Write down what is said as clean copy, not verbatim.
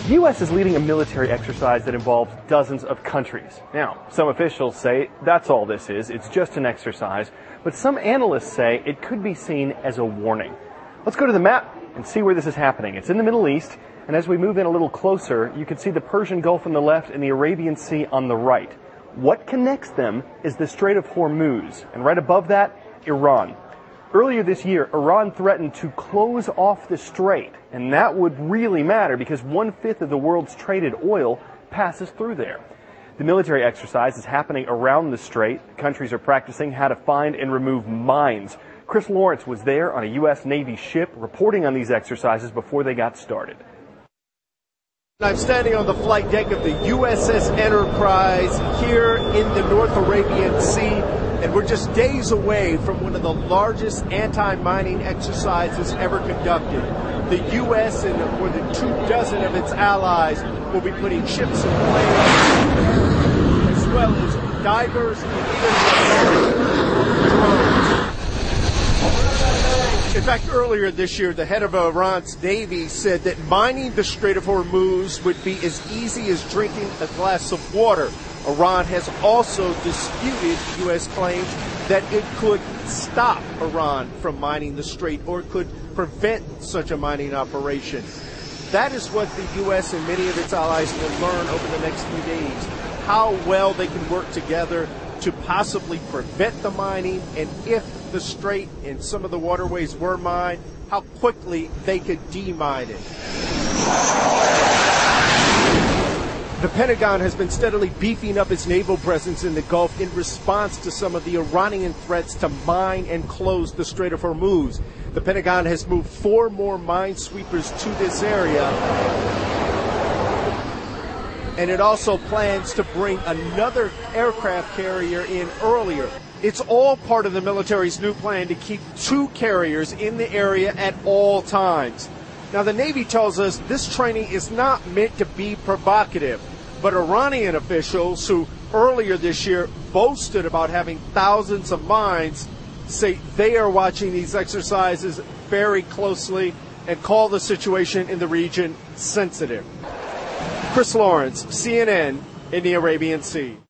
The U.S. is leading a military exercise that involves dozens of countries. Now, some officials say that's all this is. It's just an exercise. But some analysts say it could be seen as a warning. Let's go to the map and see where this is happening. It's in the Middle East, and as we move in a little closer, you can see the Persian Gulf on the left and the Arabian Sea on the right. What connects them is the Strait of Hormuz, and right above that, Iran. Earlier this year, Iran threatened to close off the strait, and that would really matter because 1/5 of the world's traded oil passes through there. The military exercise is happening around the strait. Countries are practicing how to find and remove mines. Chris Lawrence was there on a U.S. Navy ship reporting on these exercises before they got started. I'm standing on the flight deck of the USS Enterprise here in the North Arabian Sea, and we're just days away from one of the largest anti-mining exercises ever conducted. The U.S. and more than 24 of its allies will be putting ships and planes, as well as divers and even drones. In fact, earlier this year, the head of Iran's Navy said that mining the Strait of Hormuz would be as easy as drinking a glass of water. Iran has also disputed U.S. claims that it could stop Iran from mining the strait or could prevent such a mining operation. That is what the U.S. and many of its allies will learn over the next few days, how well they can work together to possibly prevent the mining, and if the strait and some of the waterways were mined, how quickly they could demine it. The Pentagon has been steadily beefing up its naval presence in the Gulf in response to some of the Iranian threats to mine and close the Strait of Hormuz. The Pentagon has moved 4 more minesweepers to this area, and it also plans to bring another aircraft carrier in earlier. It's all part of the military's new plan to keep 2 carriers in the area at all times. Now, the Navy tells us this training is not meant to be provocative, but Iranian officials who earlier this year boasted about having thousands of mines say they are watching these exercises very closely and call the situation in the region sensitive. Chris Lawrence, CNN in the Arabian Sea.